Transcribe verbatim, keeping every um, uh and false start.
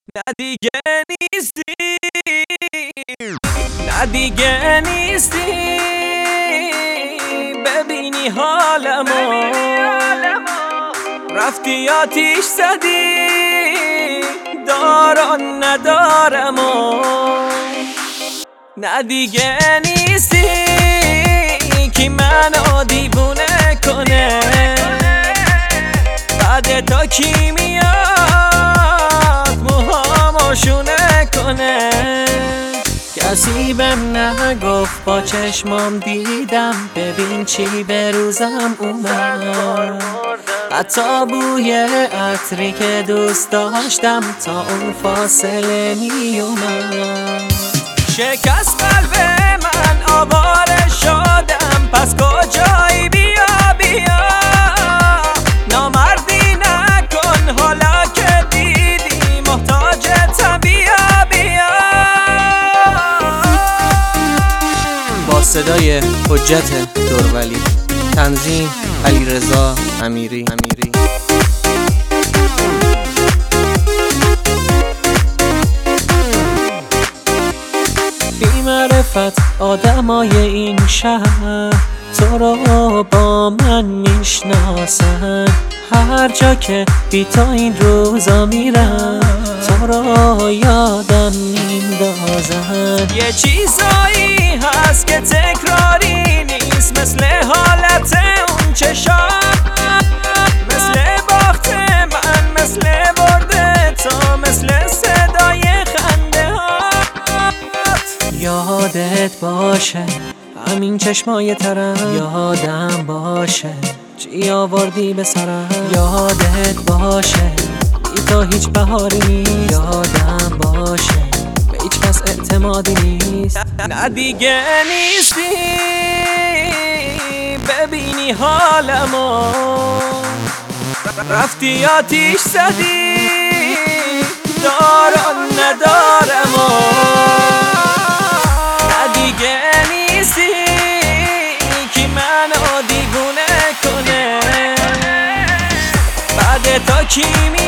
نه دیگه نیستی، نه دیگه نیستی، ببینی حالمو رفتی آتیش زدی داران ندارمو. نه دیگه نیستی که منو دیوونه کنه، بعد تا کی میاد موهامو شونه کنه. کسی بهم نگفت با چشمام دیدم، ببین چی به روزم اومد. حتی بوی عطری که دوست داشتم تا اون فاصله می اومد. شکست قلب من آواره شدم، پس کجایی بیا بیا، نامردی نکن حالا که دیدی محتاجتم بیا بیا. با صدای حجت دورولی، تنظیم علیرضا امیری. بی معرفت آدمای این شهر تو رو با من میشناسن، هر جا که بی تا این روزا میرم تو رو یادم میندازن. یه چیزایی هست که تکراری نیست، مثل حالت اون چشام، مثل باخت من، مثل برده تا، مثل صدای خنده هات. یادت باشه همین چشمای ترم، یادم باشه چی آوردی به سرم، یادت باشه بی تو هیچ بهاری نیست، یادم باشه به هیچ کس اعتمادی نیست. نه دیگه نیستی، ببینی حالمو رفتی آتیش زدی داران ندارمو. نه دیگه نیستی که منو دیوونه کنه، بعد تا کی می